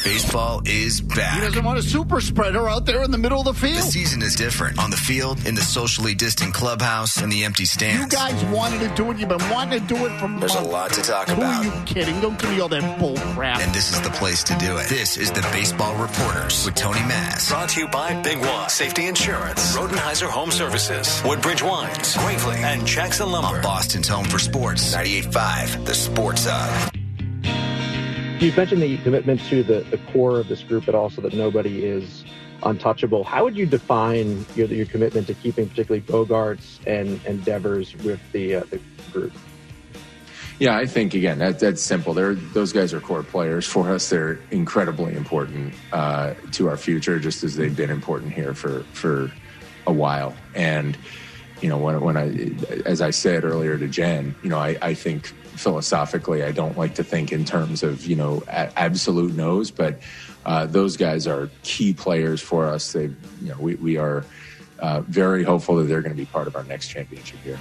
Baseball is back. He doesn't want a super spreader out there in the middle of the field. The season is different on the field, in the socially distant clubhouse, and the empty stands. You guys wanted to do it. You've been wanting to do it for months. There's a lot to talk about. Who are you kidding? Don't give me all that bull crap. And this is the place to do it. This is the Baseball Reporters with Tony Mass. Brought to you by Big Y, Safety Insurance, Rodenheiser Home Services, Woodbridge Wines, Gravely, and Jackson Lumber. On Boston's home for sports, 98.5, the Sports Hub. You mentioned the commitment to the core of this group, but also that nobody is untouchable. How would you define your commitment to keeping particularly Bogaerts and Devers with the group? Yeah, I think, again, that's simple. Those guys are core players for us. They're incredibly important to our future, just as they've been important here for a while. And, when as I said earlier to Jen, I think philosophically, I don't like to think in terms of, absolute no's, but those guys are key players for us. We are very hopeful that they're going to be part of our next championship here.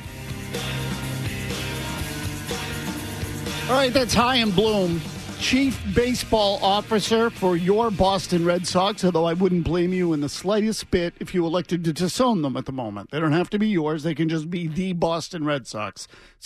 All right, that's Chaim Bloom, Chief Baseball Officer for your Boston Red Sox, although I wouldn't blame you in the slightest bit if you elected to disown them at the moment. They don't have to be yours. They can just be the Boston Red Sox.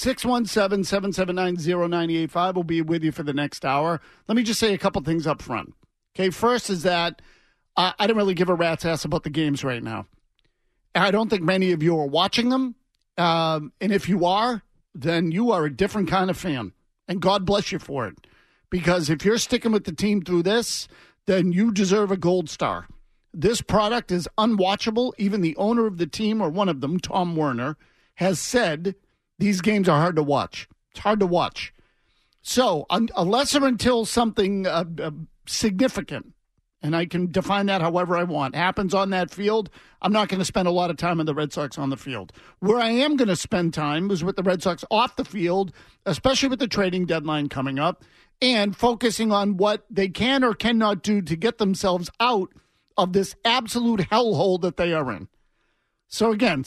617-779-0985 will be with you for the next hour. Let me just say a couple things up front. Okay, first is that I don't really give a rat's ass about the games right now. I don't think many of you are watching them. And if you are, then you are a different kind of fan. And God bless you for it. Because if you're sticking with the team through this, then you deserve a gold star. This product is unwatchable. Even the owner of the team, or one of them, Tom Werner, has said these games are hard to watch. It's hard to watch. So unless or until something significant, and I can define that however I want, happens on that field, I'm not going to spend a lot of time with the Red Sox on the field. Where I am going to spend time is with the Red Sox off the field, especially with the trading deadline coming up, and focusing on what they can or cannot do to get themselves out of this absolute hellhole that they are in. So again,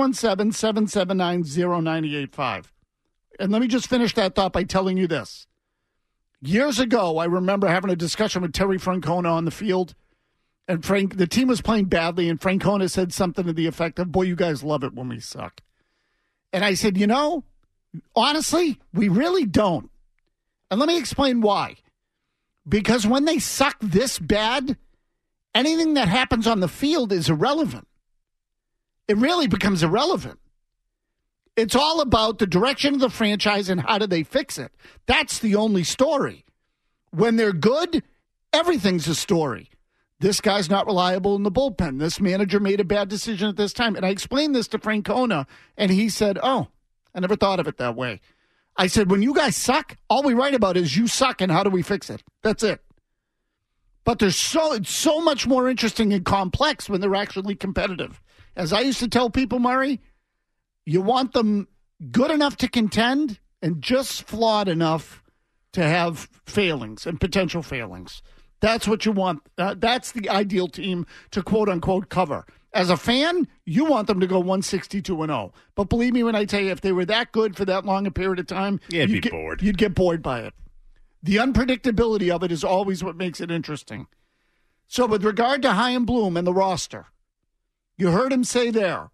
617-779-0985. And let me just finish that thought by telling you this. Years ago, I remember having a discussion with Terry Francona on the field, and the team was playing badly, and Francona said something to the effect of, "Boy, you guys love it when we suck." And I said, honestly, we really don't. And let me explain why. Because when they suck this bad, anything that happens on the field is irrelevant. It really becomes irrelevant. It's all about the direction of the franchise and how do they fix it. That's the only story. When they're good, everything's a story. This guy's not reliable in the bullpen. This manager made a bad decision at this time. And I explained this to Francona, and he said, "Oh, I never thought of it that way." I said, when you guys suck, all we write about is you suck and how do we fix it. That's it. But it's so much more interesting and complex when they're actually competitive. As I used to tell people, Murray, you want them good enough to contend and just flawed enough to have failings and potential failings. That's what you want. That's the ideal team to quote-unquote cover. As a fan, you want them to go 162-0. But believe me when I tell you, if they were that good for that long a period of time, you'd be bored. You'd get bored by it. The unpredictability of it is always what makes it interesting. So with regard to Chaim Bloom and the roster, you heard him say there,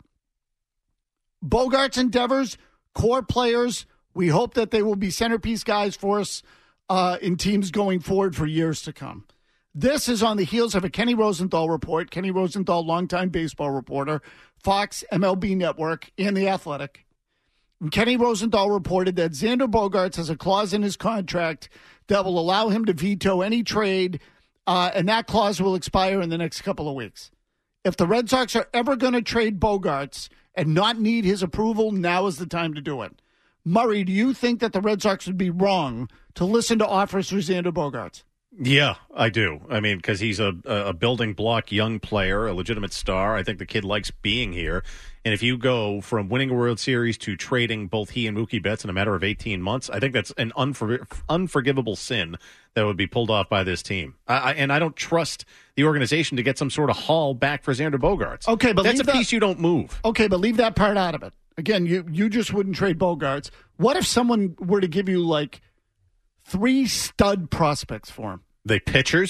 Bogaerts and Devers, core players. We hope that they will be centerpiece guys for us in teams going forward for years to come. This is on the heels of a Kenny Rosenthal report. Kenny Rosenthal, longtime baseball reporter, Fox, MLB Network, and The Athletic. And Kenny Rosenthal reported that Xander Bogaerts has a clause in his contract that will allow him to veto any trade, and that clause will expire in the next couple of weeks. If the Red Sox are ever going to trade Bogaerts and not need his approval, now is the time to do it. Murray, do you think that the Red Sox would be wrong to listen to offers for Xander Bogaerts? Yeah, I do. I mean, because he's a building block young player, a legitimate star. I think the kid likes being here. And if you go from winning a World Series to trading both he and Mookie Betts in a matter of 18 months, I think that's an unforgivable sin that would be pulled off by this team. And I don't trust the organization to get some sort of haul back for Xander Bogaerts. Okay, but that's a piece you don't move. Okay, but leave that part out of it. Again, you just wouldn't trade Bogaerts. What if someone were to give you, like, 3 stud prospects for him? The pitchers?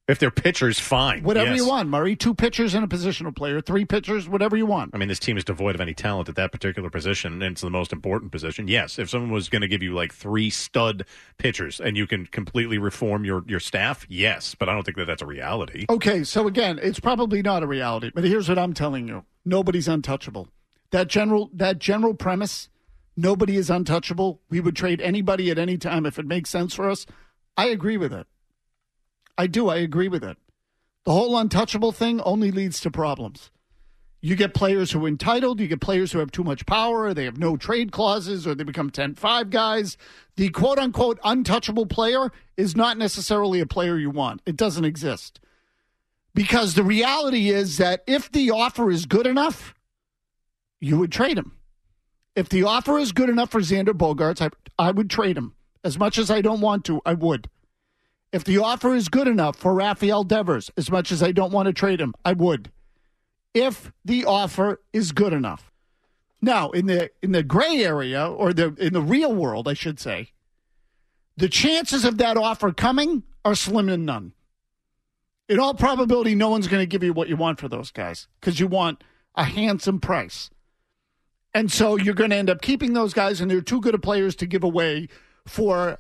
If they're pitchers, fine. Whatever you want, Murray. 2 pitchers and a positional player, 3 pitchers, whatever you want. I mean, this team is devoid of any talent at that particular position, and it's the most important position. Yes, if someone was going to give you like 3 stud pitchers and you can completely reform your staff, yes, but I don't think that's a reality. Okay, so again, it's probably not a reality, but here's what I'm telling you. Nobody's untouchable. That general premise, nobody is untouchable. We would trade anybody at any time if it makes sense for us. I agree with it. I do. I agree with it. The whole untouchable thing only leads to problems. You get players who are entitled. You get players who have too much power. They have no trade clauses, or they become 10-5 guys. The quote-unquote untouchable player is not necessarily a player you want. It doesn't exist. Because the reality is that if the offer is good enough, you would trade him. If the offer is good enough for Xander Bogaerts, I would trade him. As much as I don't want to, I would. If the offer is good enough for Rafael Devers, as much as I don't want to trade him, I would. If the offer is good enough. Now, in the gray area, or in the real world, I should say, the chances of that offer coming are slim to none. In all probability, no one's going to give you what you want for those guys because you want a handsome price. And so you're going to end up keeping those guys, and they're too good of players to give away for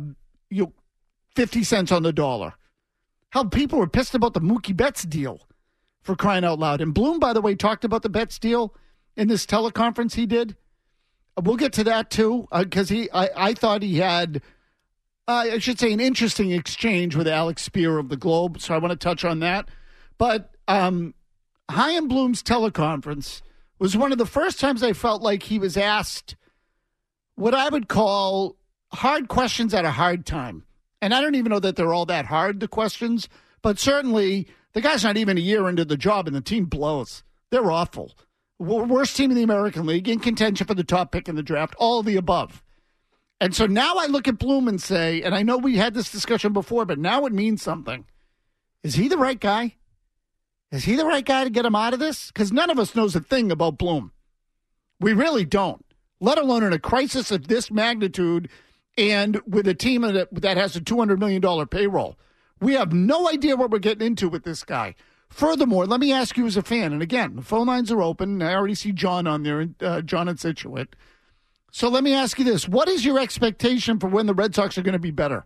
50 cents on the dollar. Hell, people were pissed about the Mookie Betts deal, for crying out loud. And Bloom, by the way, talked about the Betts deal in this teleconference he did. We'll get to that too, because I thought he had, I should say, an interesting exchange with Alex Spear of the Globe. So I want to touch on that. But Chaim Bloom's teleconference was one of the first times I felt like he was asked what I would call hard questions at a hard time. And I don't even know that they're all that hard, the questions, but certainly the guy's not even a year into the job and the team blows. They're awful. Worst team in the American League, in contention for the top pick in the draft, all of the above. And so now I look at Bloom and say, and I know we had this discussion before, but now it means something. Is he the right guy? Is he the right guy to get him out of this? Because none of us knows a thing about Bloom. We really don't, let alone in a crisis of this magnitude and with a team that has a $200 million payroll. We have no idea what we're getting into with this guy. Furthermore, let me ask you as a fan, and again, the phone lines are open. I already see John on there, John in Scituate. So let me ask you this. What is your expectation for when the Red Sox are going to be better?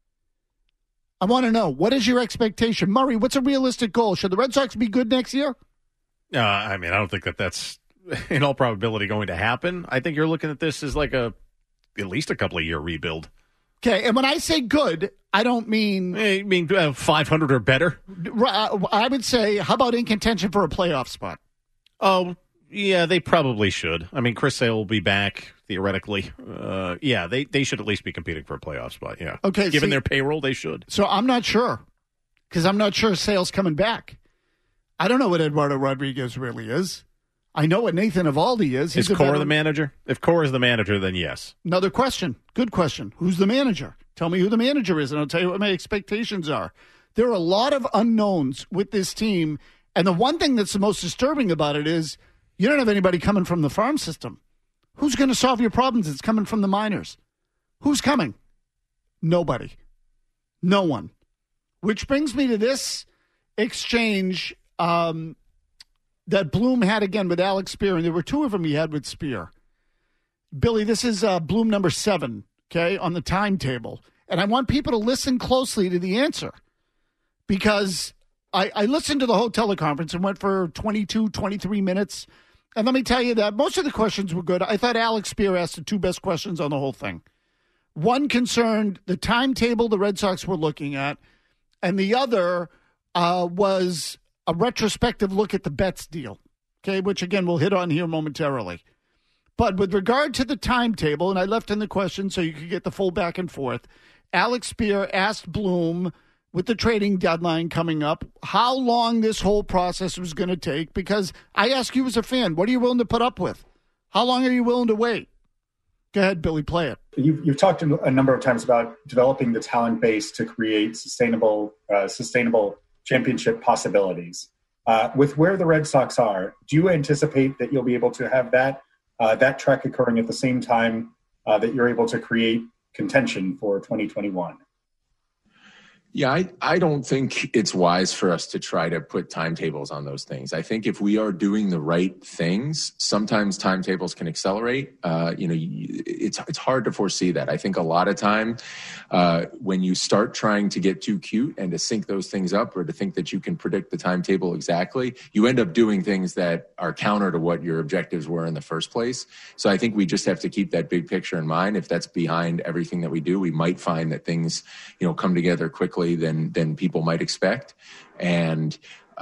I want to know. What is your expectation? Murray, what's a realistic goal? Should the Red Sox be good next year? I mean, I don't think that's in all probability going to happen. I think you're looking at this as like at least a couple of year rebuild. Okay, and when I say good, I don't mean... You mean 500 or better? I would say, how about in contention for a playoff spot? Oh, yeah, they probably should. I mean, Chris Sale will be back, theoretically. Yeah, they should at least be competing for a playoff spot, yeah. Okay, given their payroll, they should. So I'm not sure, because I'm not sure Sale's coming back. I don't know what Eduardo Rodriguez really is. I know what Nathan Eovaldi is. Is Cora the manager? If Cora is the manager, then yes. Another question. Good question. Who's the manager? Tell me who the manager is, and I'll tell you what my expectations are. There are a lot of unknowns with this team, and the one thing that's the most disturbing about it is you don't have anybody coming from the farm system. Who's going to solve your problems? It's coming from the minors. Who's coming? Nobody. No one. Which brings me to this exchange that Bloom had again with Alex Spear, and there were 2 of them he had with Spear. Billy, this is Bloom number 7, okay, on the timetable. And I want people to listen closely to the answer because I listened to the whole teleconference and went for 22, 23 minutes. And let me tell you that most of the questions were good. I thought Alex Spear asked the 2 best questions on the whole thing. One concerned the timetable the Red Sox were looking at, and the other was a retrospective look at the Betts deal, okay, which, again, we'll hit on here momentarily. But with regard to the timetable, and I left in the question so you could get the full back and forth, Alex Spear asked Bloom, with the trading deadline coming up, how long this whole process was going to take, because I ask you as a fan, what are you willing to put up with? How long are you willing to wait? Go ahead, Billy, play it. You've talked a number of times about developing the talent base to create sustainable championship possibilities. With where the Red Sox are, do you anticipate that you'll be able to have that track occurring at the same time that you're able to create contention for 2021? Yeah, I don't think it's wise for us to try to put timetables on those things. I think if we are doing the right things, sometimes timetables can accelerate. It's hard to foresee that. I think a lot of time when you start trying to get too cute and to sync those things up or to think that you can predict the timetable exactly, you end up doing things that are counter to what your objectives were in the first place. So I think we just have to keep that big picture in mind. If that's behind everything that we do, we might find that things, come together quickly than people might expect. And,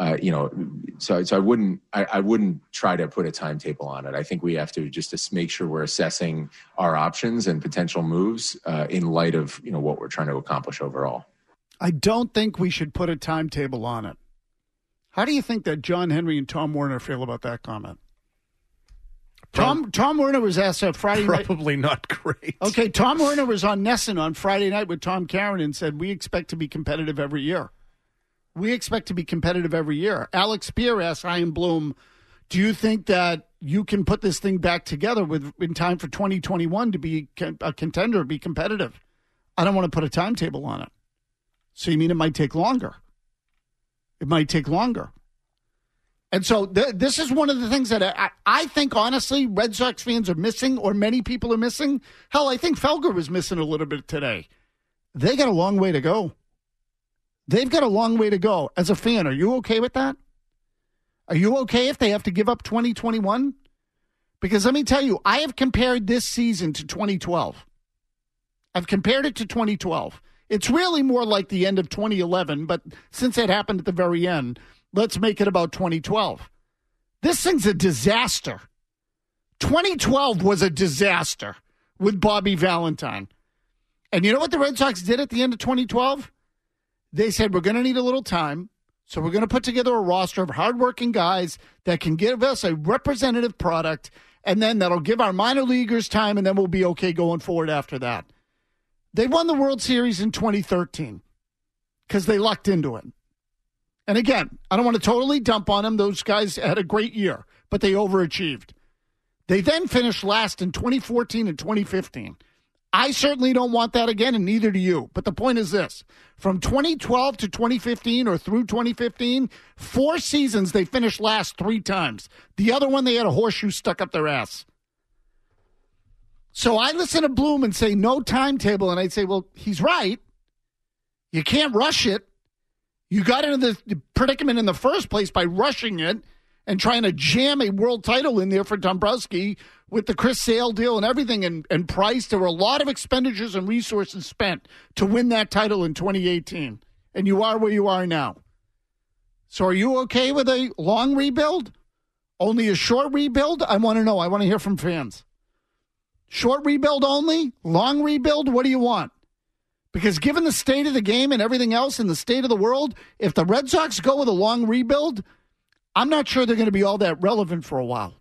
so I wouldn't try to put a timetable on it. I think we have to just make sure we're assessing our options and potential moves in light of, what we're trying to accomplish overall. I don't think we should put a timetable on it. How do you think that John Henry and Tom Werner feel about that comment? Tom Werner was asked on Friday night. Probably not great. Okay, Tom Werner was on Nesson on Friday night with Tom Caron and said, we expect to be competitive every year. We expect to be competitive every year. Alex Spear asked Chaim Bloom, do you think that you can put this thing back together in time for 2021 to be a contender, be competitive? I don't want to put a timetable on it. So you mean it might take longer? It might take longer. And so this is one of the things that I think, honestly, Red Sox fans are missing, or many people are missing. Hell, I think Felger was missing a little bit today. They got a long way to go. They've got a long way to go. As a fan, are you okay with that? Are you okay if they have to give up 2021? Because let me tell you, I have compared this season to 2012. I've compared it to 2012. It's really more like the end of 2011, but since it happened at the very end, let's make it about 2012. This thing's a disaster. 2012 was a disaster with Bobby Valentine. And you know what the Red Sox did at the end of 2012? They said, we're going to need a little time, so we're going to put together a roster of hardworking guys that can give us a representative product, and then that'll give our minor leaguers time, and then we'll be okay going forward after that. They won the World Series in 2013 because they lucked into it. And again, I don't want to totally dump on them. Those guys had a great year, but they overachieved. They then finished last in 2014 and 2015. I certainly don't want that again, and neither do you. But the point is this. From 2012 to 2015 or through 2015, 4 seasons they finished last 3 times. The other one, they had a horseshoe stuck up their ass. So I listen to Bloom and say no timetable, and I'd say, well, he's right. You can't rush it. You got into the predicament in the first place by rushing it and trying to jam a world title in there for Dombrowski with the Chris Sale deal and everything and Price. There were a lot of expenditures and resources spent to win that title in 2018. And you are where you are now. So are you okay with a long rebuild? Only a short rebuild? I want to know. I want to hear from fans. Short rebuild only? Long rebuild? What do you want? Because given the state of the game and everything else in the state of the world, if the Red Sox go with a long rebuild, I'm not sure they're going to be all that relevant for a while.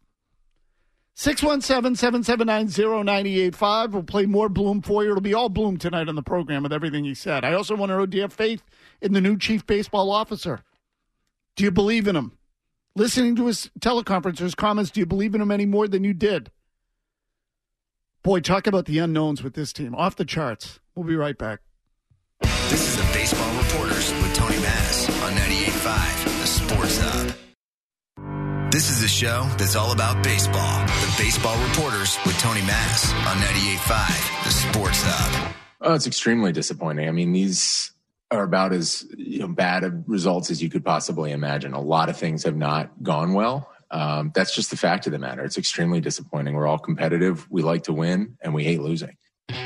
617-779-0985. We'll play more Bloom for you. It'll be all Bloom tonight on the program with everything he said. I also want to know, do you have faith in the new chief baseball officer? Do you believe in him? Listening to his teleconference, his comments, do you believe in him any more than you did? Boy, talk about the unknowns with this team. Off the charts. We'll be right back. This is the Baseball Reporters with Tony Mass on 98.5, the Sports Hub. This is a show that's all about baseball. The Baseball Reporters with Tony Mass on 98.5, the Sports Hub. Oh, it's extremely disappointing. I mean, these are about as bad of results as you could possibly imagine. A lot of things have not gone well. That's just the fact of the matter. It's extremely disappointing. We're all competitive. We like to win, and we hate losing.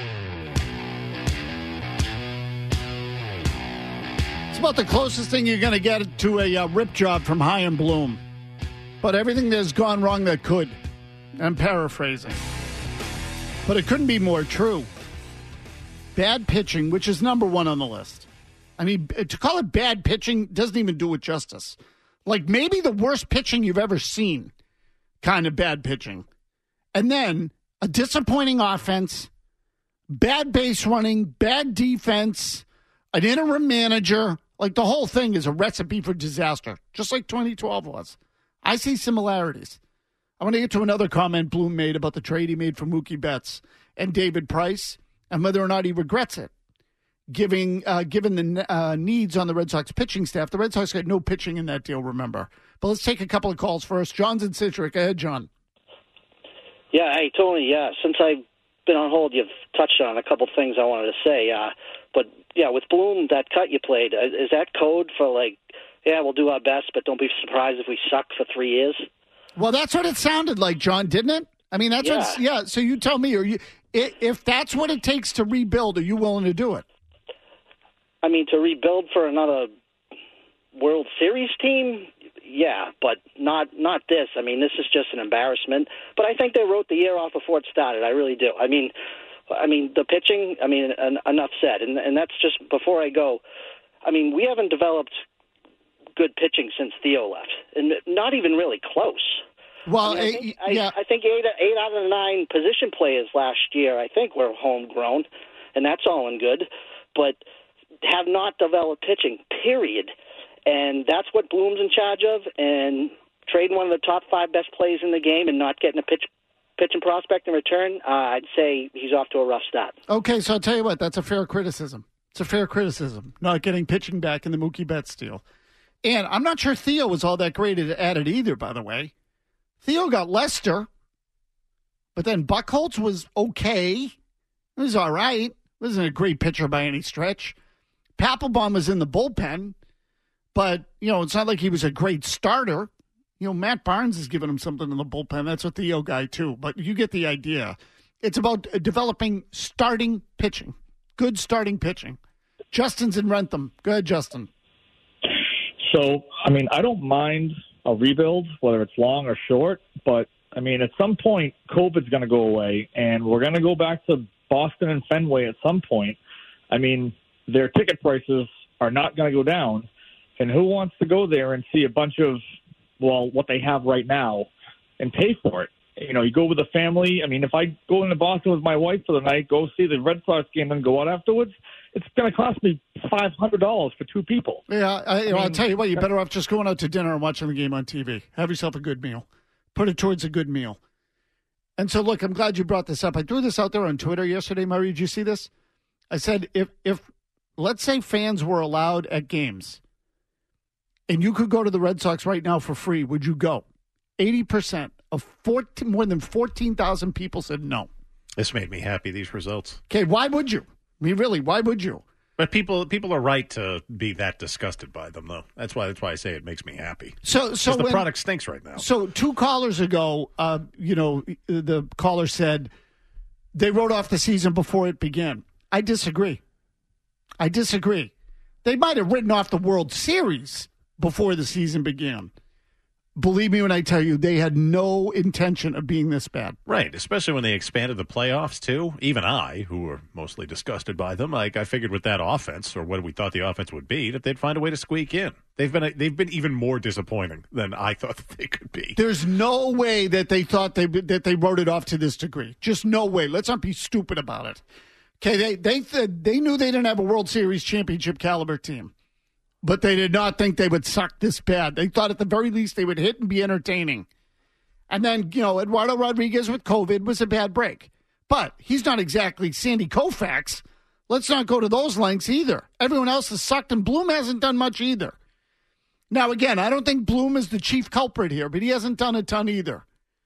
It's about the closest thing you're going to get to a rip job from Chaim Bloom. But everything that's gone wrong that could. I'm paraphrasing. But it couldn't be more true. Bad pitching, which is number one on the list. I mean, to call it bad pitching doesn't even do it justice. Like maybe the worst pitching you've ever seen kind of bad pitching. And then a disappointing offense, bad base running, bad defense, an interim manager. Like the whole thing is a recipe for disaster, just like 2012 was. I see similarities. I want to get to another comment Bloom made about the trade he made for Mookie Betts and David Price and whether or not he regrets it. given the needs on the Red Sox pitching staff. The Red Sox got no pitching in that deal, remember. But let's take a couple of calls first. John's in Citric. Go ahead, John. Yeah, hey, Tony, since I've been on hold, you've touched on a couple things I wanted to say. But, with Bloom, that cut you played, is that code for, we'll do our best, but don't be surprised if we suck for 3 years? Well, that's what it sounded like, John, didn't it? I mean, that's what. So you tell me, if that's what it takes to rebuild, are you willing to do it? I mean, to rebuild for another World Series team, yeah, but not this. I mean, this is just an embarrassment. But I think they wrote the year off before it started. I really do. I mean, the pitching. I mean, enough said. And that's just before I go. I mean, we haven't developed good pitching since Theo left, and not even really close. Well, I think 8 out of the 9 position players last year, I think, were homegrown, and that's all and good, but have not developed pitching, period. And that's what Bloom's in charge of, and trading one of the top 5 best players in the game and not getting a pitching prospect in return, I'd say he's off to a rough start. Okay, so I'll tell you what, that's a fair criticism. It's a fair criticism, not getting pitching back in the Mookie Betts deal. And I'm not sure Theo was all that great at it either, by the way. Theo got Lester, but then Buchholz was okay. It was all right. Wasn't a great pitcher by any stretch. Papelbon was in the bullpen, but, it's not like he was a great starter. Matt Barnes is giving him something in the bullpen. That's a Theo guy, too. But you get the idea. It's about developing starting pitching, good starting pitching. Justin's in Rentham. Go ahead, Justin. So, I mean, I don't mind a rebuild, whether it's long or short, but, I mean, at some point, COVID's going to go away, and we're going to go back to Boston and Fenway at some point. I mean, their ticket prices are not going to go down, and who wants to go there and see a bunch of, what they have right now and pay for it? You go with a family. I mean, if I go into Boston with my wife for the night, go see the Red Sox game and go out afterwards, it's going to cost me $500 for 2 people. Yeah, I'll tell you what, you're better off just going out to dinner and watching the game on TV. Have yourself a good meal. Put it towards a good meal. And so, look, I'm glad you brought this up. I threw this out there on Twitter yesterday, Murray. Did you see this? I said, if let's say fans were allowed at games, and you could go to the Red Sox right now for free, would you go? 80% of more than 14,000 people said no. This made me happy, these results. Okay, why would you? I mean, really, why would you? But people are right to be that disgusted by them, though. That's why I say it makes me happy. So the product stinks right now. So 2 callers ago, the caller said they wrote off the season before it began. I disagree. They might have written off the World Series before the season began. Believe me when I tell you, they had no intention of being this bad. Right, especially when they expanded the playoffs, too. Even I, who were mostly disgusted by them, I figured with that offense, or what we thought the offense would be, that they'd find a way to squeak in. They've been even more disappointing than I thought that they could be. There's no way that they thought that they wrote it off to this degree. Just no way. Let's not be stupid about it. Okay, they knew they didn't have a World Series championship caliber team. But they did not think they would suck this bad. They thought at the very least they would hit and be entertaining. And then, Eduardo Rodriguez with COVID was a bad break. But he's not exactly Sandy Koufax. Let's not go to those lengths either. Everyone else has sucked, and Bloom hasn't done much either. Now, again, I don't think Bloom is the chief culprit here, but he hasn't done a ton either.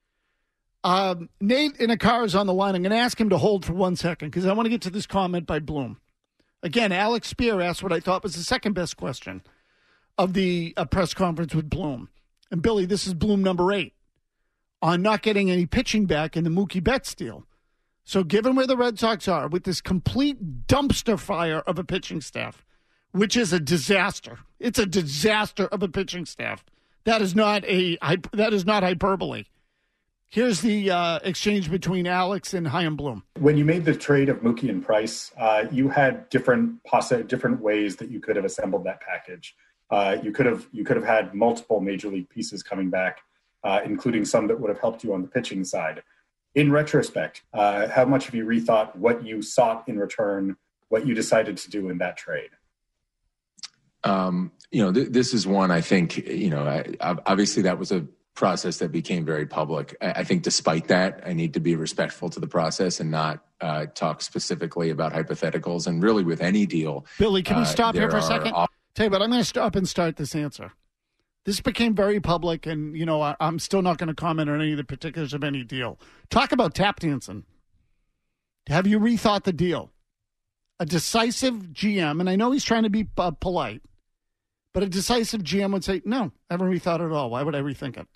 Nate in a car is on the line. I'm going to ask him to hold for 1 second because I want to get to this comment by Bloom. Again, Alex Spear asked what I thought was the second best question of the press conference with Bloom. And, Billy, this is Bloom number 8 on not getting any pitching back in the Mookie Betts deal. So given where the Red Sox are with this complete dumpster fire of a pitching staff, which is a disaster. It's a disaster of a pitching staff. That is not hyperbole. Here's the exchange between Alex and Chaim Bloom. When you made the trade of Mookie and Price, you had different ways that you could have assembled that package. You could have had multiple major league pieces coming back, including some that would have helped you on the pitching side. In retrospect, how much have you rethought what you sought in return, what you decided to do in that trade? This is one I think, obviously that was a process that became very public. I think despite that, I need to be respectful to the process and not talk specifically about hypotheticals. And really with any deal. Billy, can we stop here for a second? Tell you what, I'm going to stop and start this answer. This became very public, and, I'm still not going to comment on any of the particulars of any deal. Talk about tap dancing. Have you rethought the deal? A decisive GM, and I know he's trying to be polite, but a decisive GM would say, no, I haven't rethought it at all. Why would I rethink it?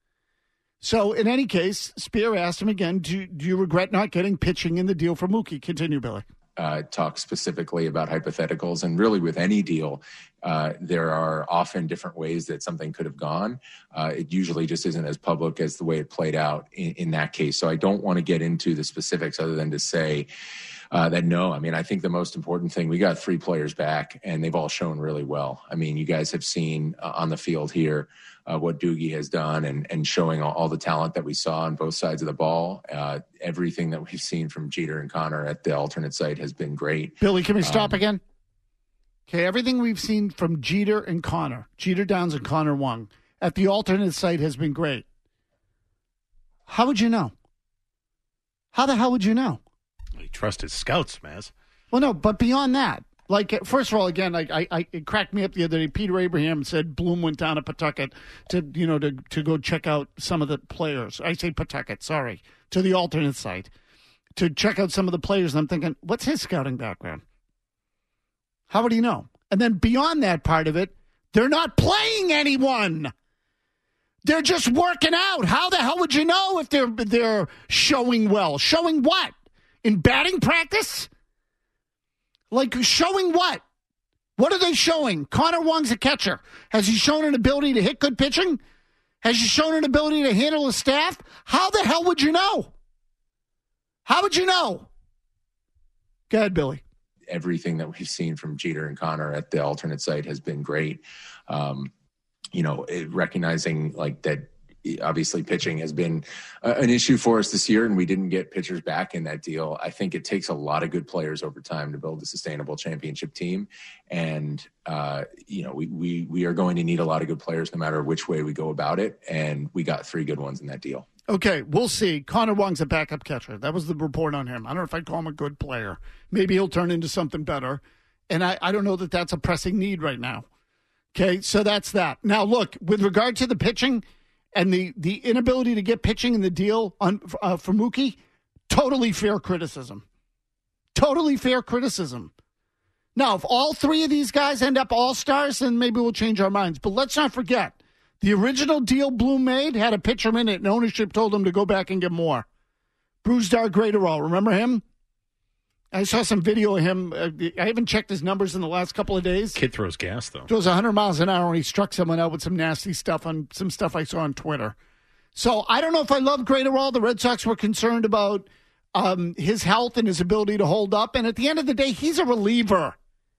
So, in any case, Spear asked him again, do you regret not getting pitching in the deal for Mookie? Continue, Billy. Talk specifically about hypotheticals, and really with any deal, there are often different ways that something could have gone. It usually just isn't as public as the way it played out in that case. So I don't want to get into the specifics other than to say that no. I mean, I think the most important thing, we got 3 players back, and they've all shown really well. I mean, you guys have seen on the field here what Doogie has done and showing all the talent that we saw on both sides of the ball. Everything that we've seen from Jeter and Connor at the alternate site has been great. Billy, can we stop again? Okay, everything we've seen from Jeter and Connor, Jeter Downs and Connor Wong, at the alternate site has been great. How would you know? How the hell would you know? He trusts his scouts, Maz. Well, no, but beyond that, like, first of all, again, it cracked me up the other day. Peter Abraham said Bloom went down to Pawtucket to go check out some of the players. I say Pawtucket, sorry, to the alternate site to check out some of the players. And I'm thinking, what's his scouting background? How would he know? And then beyond that part of it, they're not playing anyone. They're just working out. How the hell would you know if they're showing well? Showing what? In batting practice? Like, showing what? What are they showing? Connor Wong's a catcher. Has he shown an ability to hit good pitching? Has he shown an ability to handle a staff? How the hell would you know? How would you know? Go ahead, Billy. Everything that we've seen from Jeter and Connor at the alternate site has been great. Recognizing like that, obviously pitching has been an issue for us this year, and we didn't get pitchers back in that deal. I think it takes a lot of good players over time to build a sustainable championship team. And, we are going to need a lot of good players no matter which way we go about it. And we got 3 good ones in that deal. Okay, we'll see. Connor Wong's a backup catcher. That was the report on him. I don't know if I'd call him a good player. Maybe he'll turn into something better. And I don't know that that's a pressing need right now. Okay, so that's that. Now, look, with regard to the pitching and the inability to get pitching in the deal for Mookie, totally fair criticism. Totally fair criticism. Now, if all 3 of these guys end up all-stars, then maybe we'll change our minds. But let's not forget, the original deal Bloom made had a pitcher in it, and ownership told him to go back and get more. Brusdar Graterol, remember him? I saw some video of him. I haven't checked his numbers in the last couple of days. Kid throws gas, though. Throws 100 miles an hour, and he struck someone out with some nasty stuff on some stuff I saw on Twitter. So I don't know if I love Graterol. The Red Sox were concerned about his health and his ability to hold up. And at the end of the day, he's a reliever.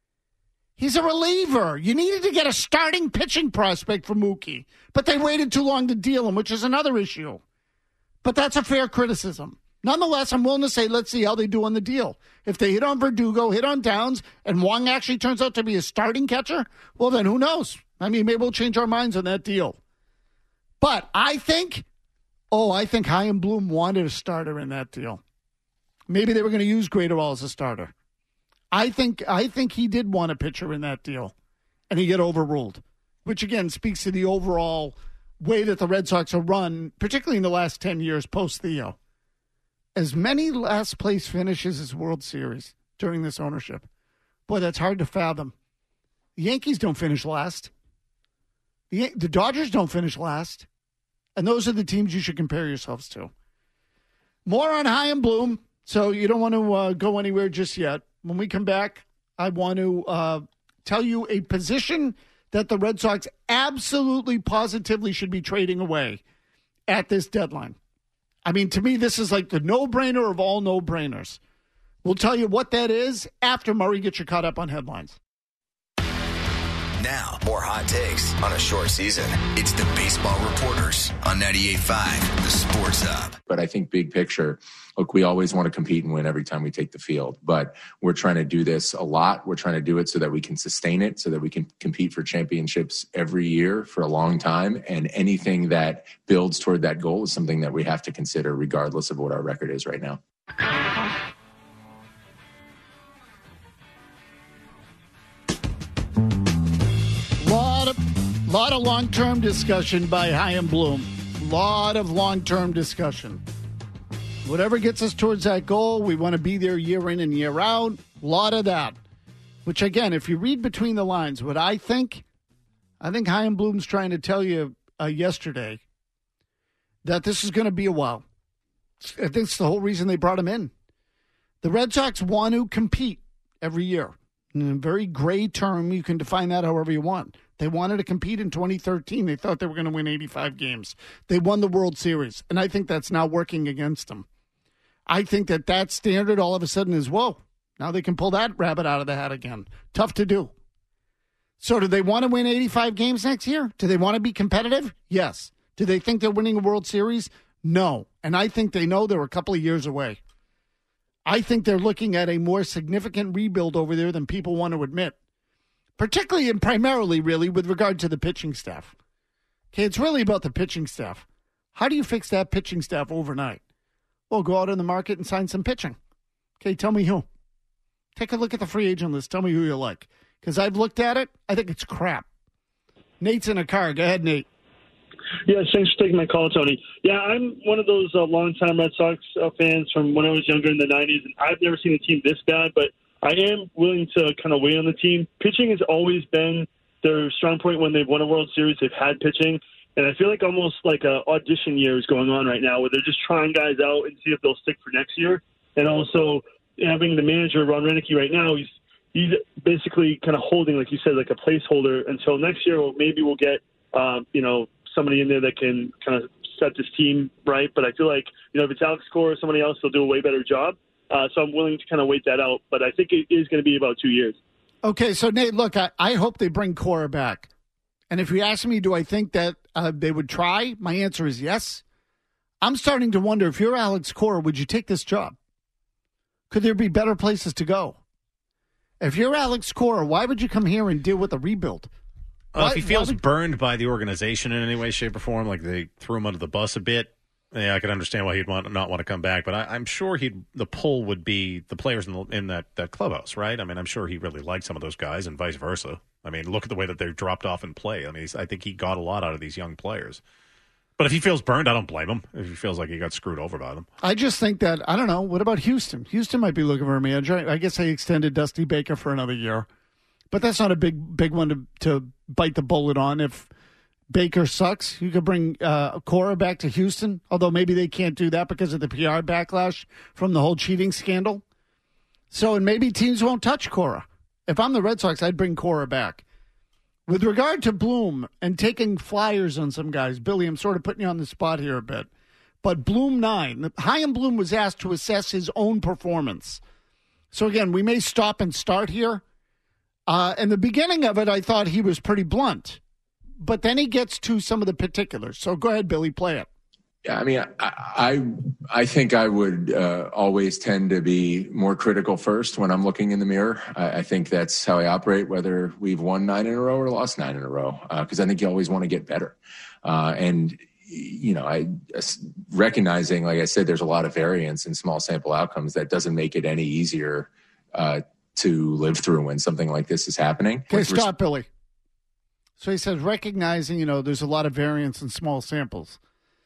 He's a reliever. You needed to get a starting pitching prospect for Mookie, but they waited too long to deal him, which is another issue. But that's a fair criticism. Nonetheless, I'm willing to say, let's see how they do on the deal. If they hit on Verdugo, hit on Downs, and Wong actually turns out to be a starting catcher, well, then who knows? I mean, maybe we'll change our minds on that deal. But I think Chaim Bloom wanted a starter in that deal. Maybe they were going to use Graterol as a starter. I think he did want a pitcher in that deal, and he got overruled, which, again, speaks to the overall way that the Red Sox are run, particularly in the last 10 years post-Theo. As many last-place finishes as World Series during this ownership. Boy, that's hard to fathom. The Yankees don't finish last. The Dodgers don't finish last. And those are the teams you should compare yourselves to. More on Chaim Bloom, so you don't want to go anywhere just yet. When we come back, I want to tell you a position that the Red Sox absolutely, positively should be trading away at this deadline. I mean, to me, this is like the no-brainer of all no-brainers. We'll tell you what that is after Murray gets you caught up on headlines. Now, more hot takes on a short season. It's the Baseball Reporters on 98.5, the Sports Hub. But I think big picture, look, we always want to compete and win every time we take the field. But we're trying to do this a lot. We're trying to do it so that we can sustain it, so that we can compete for championships every year for a long time. And anything that builds toward that goal is something that we have to consider regardless of what our record is right now. Lot of long-term discussion by Chaim Bloom. Lot of long-term discussion. Whatever gets us towards that goal, we want to be there year in and year out. Lot of that. Which, again, if you read between the lines, what I think Chaim Bloom's trying to tell you yesterday that this is going to be a while. I think it's the whole reason they brought him in. The Red Sox want to compete every year. In a very gray term, you can define that however you want. They wanted to compete in 2013. They thought they were going to win 85 games. They won the World Series, and I think that's now working against them. I think that standard all of a sudden is, whoa, now they can pull that rabbit out of the hat again. Tough to do. So do they want to win 85 games next year? Do they want to be competitive? Yes. Do they think they're winning a World Series? No. And I think they know they're a couple of years away. I think they're looking at a more significant rebuild over there than people want to admit. Particularly and primarily, really, with regard to the pitching staff. Okay, it's really about the pitching staff. How do you fix that pitching staff overnight? Well, go out in the market and sign some pitching. Okay, tell me who. Take a look at the free agent list. Tell me who you like. Because I've looked at it. I think it's crap. Nate's in a car. Go ahead, Nate. Yeah, thanks for taking my call, Tony. Yeah, I'm one of those longtime Red Sox fans from when I was younger in the 90s, and I've never seen a team this bad, but I am willing to kind of wait on the team. Pitching has always been their strong point when they've won a World Series. They've had pitching, and I feel like almost like an audition year is going on right now where they're just trying guys out and see if they'll stick for next year. And also having the manager, Ron Renicky, right now, he's basically kind of holding, like you said, like a placeholder until next year, or maybe we'll get, somebody in there that can kind of set this team right. But I feel like, if it's Alex Cora or somebody else, they'll do a way better job. So I'm willing to kind of wait that out. But I think it is going to be about 2 years. Okay, so Nate, look, I hope they bring Cora back. And if you ask me, do I think that they would try? My answer is yes. I'm starting to wonder, if you're Alex Cora, would you take this job? Could there be better places to go? If you're Alex Cora, why would you come here and deal with a rebuild? If he feels burned by the organization in any way, shape, or form, like they threw him under the bus a bit, yeah, I could understand why he'd not want to come back. But I'm sure the pull would be the players in that clubhouse, right? I mean, I'm sure he really liked some of those guys and vice versa. I mean, look at the way that they've dropped off in play. I mean, I think he got a lot out of these young players. But if he feels burned, I don't blame him. If he feels like he got screwed over by them. I just think that, I don't know, what about Houston? Houston might be looking for a manager. I guess they extended Dusty Baker for another year. But that's not a big one to bite the bullet on. If Baker sucks, you could bring Cora back to Houston, although maybe they can't do that because of the PR backlash from the whole cheating scandal. So, and maybe teams won't touch Cora. If I'm the Red Sox, I'd bring Cora back. With regard to Bloom and taking flyers on some guys, Billy, I'm sort of putting you on the spot here a bit. But Bloom 9, Chaim Bloom was asked to assess his own performance. So again, we may stop and start here. In the beginning of it, I thought he was pretty blunt. But then he gets to some of the particulars. So go ahead, Billy, play it. Yeah, I mean, I think I would always tend to be more critical first when I'm looking in the mirror. I think that's how I operate, whether we've won 9 in a row or lost 9 in a row, because I think you always want to get better. And I recognizing, like I said, there's a lot of variance in small sample outcomes. That doesn't make it any easier to live through when something like this is happening. Okay, stop, Billy. So he says, recognizing, there's a lot of variance in small samples.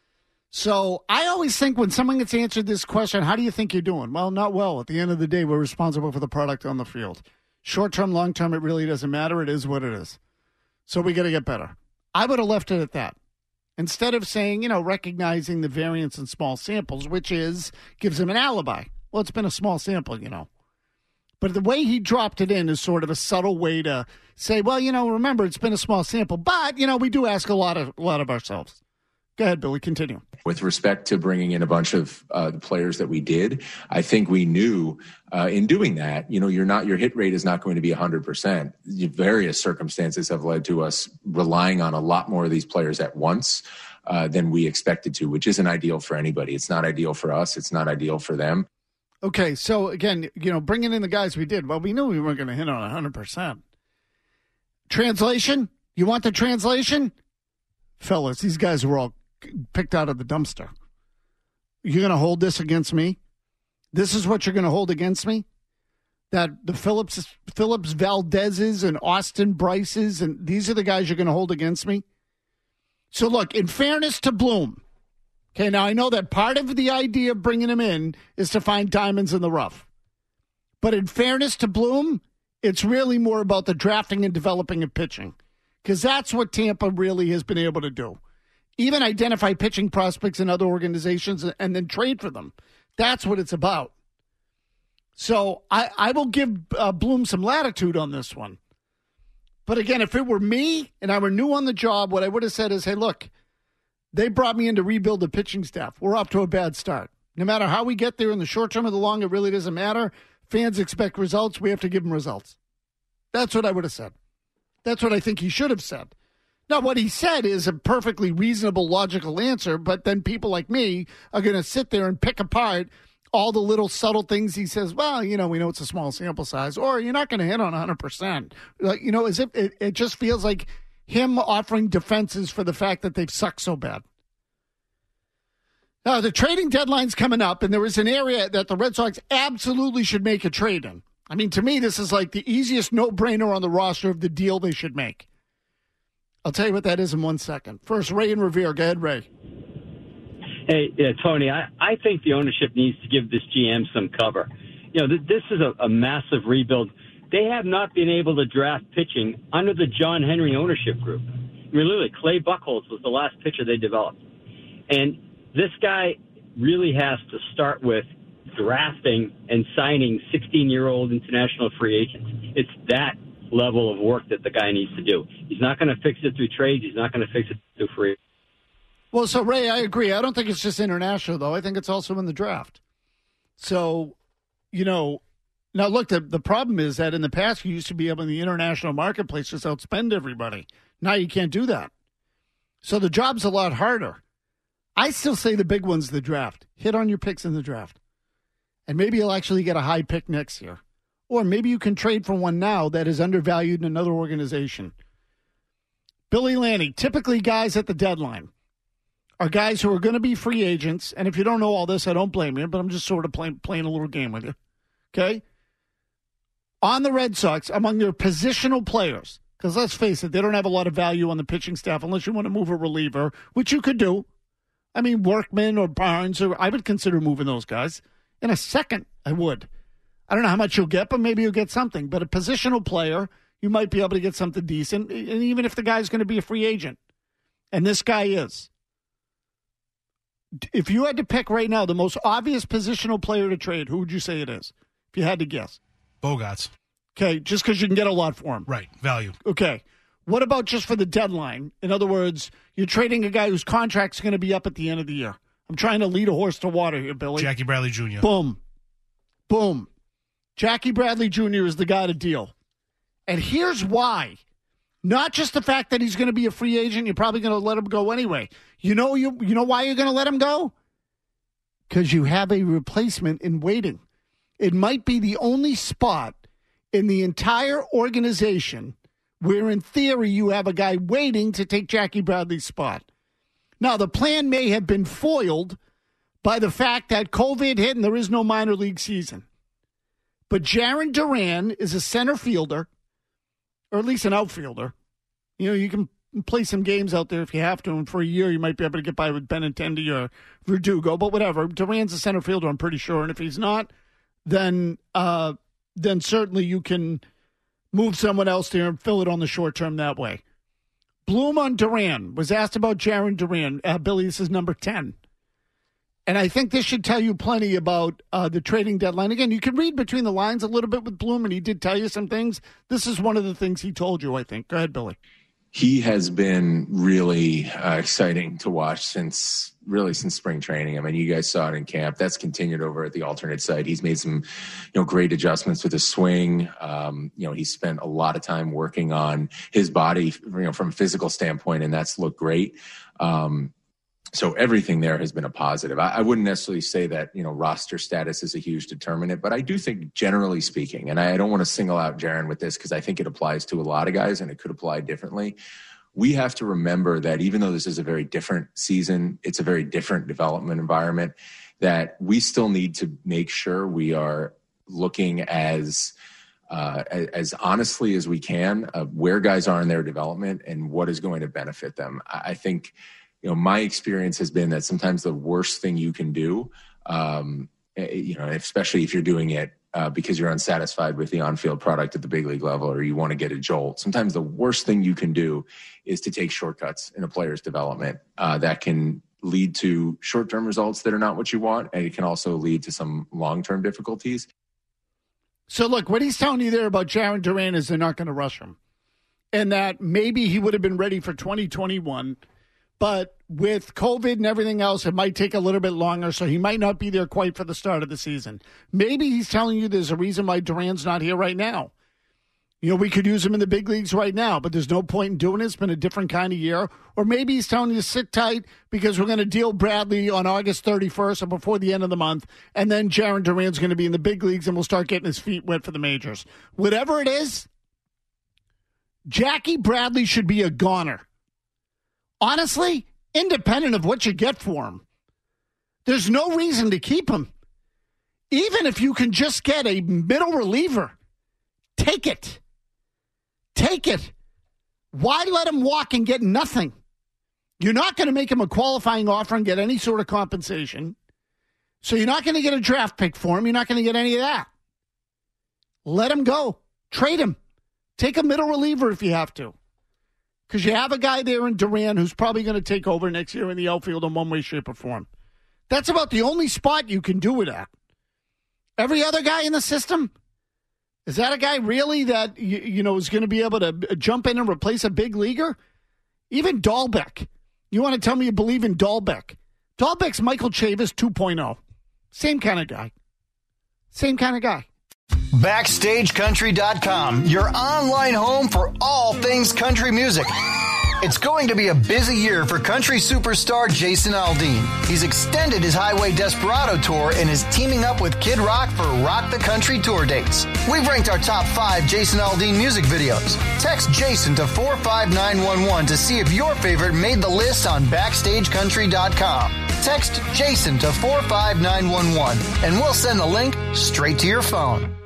So I always think when someone gets answered this question, how do you think you're doing? Well, not well. At the end of the day, we're responsible for the product on the field. Short-term, long-term, it really doesn't matter. It is what it is. So we got to get better. I would have left it at that. Instead of saying, recognizing the variance in small samples, which gives him an alibi. Well, it's been a small sample, But the way he dropped it in is sort of a subtle way to say, well, remember, it's been a small sample. But, we do ask a lot of ourselves. Go ahead, Billy. Continue. With respect to bringing in a bunch of the players that we did, I think we knew in doing that, your hit rate is not going to be 100%. Various circumstances have led to us relying on a lot more of these players at once than we expected to, which isn't ideal for anybody. It's not ideal for us. It's not ideal for them. Okay, so again, bringing in the guys we did, well, we knew we weren't going to hit on 100%. Translation? You want the translation? Fellas, these guys were all picked out of the dumpster. You're going to hold this against me? This is what you're going to hold against me? That the Phillips Valdezes and Austin Bryces, and these are the guys you're going to hold against me? So look, in fairness to Bloom, okay, now I know that part of the idea of bringing him in is to find diamonds in the rough. But in fairness to Bloom, it's really more about the drafting and developing of pitching, because that's what Tampa really has been able to do. Even identify pitching prospects in other organizations and then trade for them. That's what it's about. So I will give Bloom some latitude on this one. But again, if it were me and I were new on the job, what I would have said is, hey, look, they brought me in to rebuild the pitching staff. We're off to a bad start. No matter how we get there in the short term or the long, it really doesn't matter. Fans expect results. We have to give them results. That's what I would have said. That's what I think he should have said. Now, what he said is a perfectly reasonable, logical answer, but then people like me are going to sit there and pick apart all the little subtle things he says. Well, we know it's a small sample size, or you're not going to hit on 100%. As if it just feels like him offering defenses for the fact that they've sucked so bad. Now, the trading deadline's coming up, and there is an area that the Red Sox absolutely should make a trade in. I mean, to me, this is like the easiest no-brainer on the roster of the deal they should make. I'll tell you what that is in 1 second. First, Ray in Revere. Go ahead, Ray. Hey, Tony, I think the ownership needs to give this GM some cover. This is a massive rebuild. They have not been able to draft pitching under the John Henry ownership group. I mean, literally, Clay Buchholz was the last pitcher they developed. And this guy really has to start with drafting and signing 16-year-old international free agents. It's that level of work that the guy needs to do. He's not going to fix it through trades. He's not going to fix it through free. Well, so Ray, I agree. I don't think it's just international, though. I think it's also in the draft. So, now look, the problem is that in the past you used to be able in the international marketplace just outspend everybody. Now you can't do that. So the job's a lot harder. I still say the big one's the draft. Hit on your picks in the draft. And maybe you'll actually get a high pick next year. Or maybe you can trade for one now that is undervalued in another organization. Billy Lanny, typically guys at the deadline are guys who are going to be free agents. And if you don't know all this, I don't blame you, but I'm just sort of playing a little game with you. Okay? On the Red Sox, among their positional players, because let's face it, they don't have a lot of value on the pitching staff unless you want to move a reliever, which you could do. I mean, Workman or Barnes, or I would consider moving those guys. In a second, I would. I don't know how much you'll get, but maybe you'll get something. But a positional player, you might be able to get something decent, and even if the guy's going to be a free agent. And this guy is. If you had to pick right now the most obvious positional player to trade, who would you say it is? If you had to guess. Bogarts. Okay, just because you can get a lot for him. Right, value. Okay. What about just for the deadline? In other words, you're trading a guy whose contract's going to be up at the end of the year. I'm trying to lead a horse to water here, Billy. Jackie Bradley Jr. Boom. Boom. Jackie Bradley Jr. is the guy to deal. And here's why. Not just the fact that he's going to be a free agent, you're probably going to let him go anyway. You know why you're going to let him go? Because you have a replacement in waiting. It might be the only spot in the entire organization where, in theory, you have a guy waiting to take Jackie Bradley's spot. Now, the plan may have been foiled by the fact that COVID hit and there is no minor league season. But Jarren Duran is a center fielder, or at least an outfielder. You can play some games out there if you have to, and for a year you might be able to get by with Benintendi or Verdugo, but whatever. Duran's a center fielder, I'm pretty sure, and if he's not, then certainly you can move someone else there and fill it on the short term that way. Bloom on Duran was asked about Jarren Duran. Billy, this is number 10. And I think this should tell you plenty about the trading deadline. Again, you can read between the lines a little bit with Bloom, and he did tell you some things. This is one of the things he told you, I think. Go ahead, Billy. he has been really exciting to watch since spring training. I mean, you guys saw it in camp. That's continued over at the alternate site. He's made some, great adjustments with his swing. He's spent a lot of time working on his body, from a physical standpoint, and that's looked great. So everything there has been a positive. I wouldn't necessarily say that, roster status is a huge determinant, but I do think generally speaking, and I don't want to single out Jaren with this because I think it applies to a lot of guys and it could apply differently. We have to remember that even though this is a very different season, it's a very different development environment, that we still need to make sure we are looking as honestly as we can of where guys are in their development and what is going to benefit them. I think, my experience has been that sometimes the worst thing you can do, especially if you're doing it because you're unsatisfied with the on-field product at the big league level or you want to get a jolt, sometimes the worst thing you can do is to take shortcuts in a player's development that can lead to short-term results that are not what you want, and it can also lead to some long-term difficulties. So, look, what he's telling you there about Jarren Duran is they're not going to rush him, and that maybe he would have been ready for 2021, but with COVID and everything else, it might take a little bit longer, so he might not be there quite for the start of the season. Maybe he's telling you there's a reason why Duran's not here right now. We could use him in the big leagues right now, but there's no point in doing it. It's been a different kind of year. Or maybe he's telling you to sit tight because we're going to deal Bradley on August 31st or before the end of the month, and then Jarren Duran's going to be in the big leagues and we'll start getting his feet wet for the majors. Whatever it is, Jackie Bradley should be a goner. Honestly, independent of what you get for him, there's no reason to keep him. Even if you can just get a middle reliever, take it. Take it. Why let him walk and get nothing? You're not going to make him a qualifying offer and get any sort of compensation. So you're not going to get a draft pick for him. You're not going to get any of that. Let him go. Trade him. Take a middle reliever if you have to. Because you have a guy there in Duran who's probably going to take over next year in the outfield in one way, shape, or form. That's about the only spot you can do it at. Every other guy in the system, is that a guy really that is going to be able to jump in and replace a big leaguer? Even Dahlbeck. You want to tell me you believe in Dahlbeck? Dahlbeck's Michael Chavis 2.0. Same kind of guy. Same kind of guy. BackstageCountry.com, your online home for all things country music. It's going to be a busy year for country superstar Jason Aldean. He's extended his Highway Desperado tour and is teaming up with Kid Rock for Rock the Country tour dates. We've ranked our top 5 Jason Aldean music videos. Text Jason to 45911 to see if your favorite made the list on BackstageCountry.com. Text Jason to 45911 and we'll send the link straight to your phone.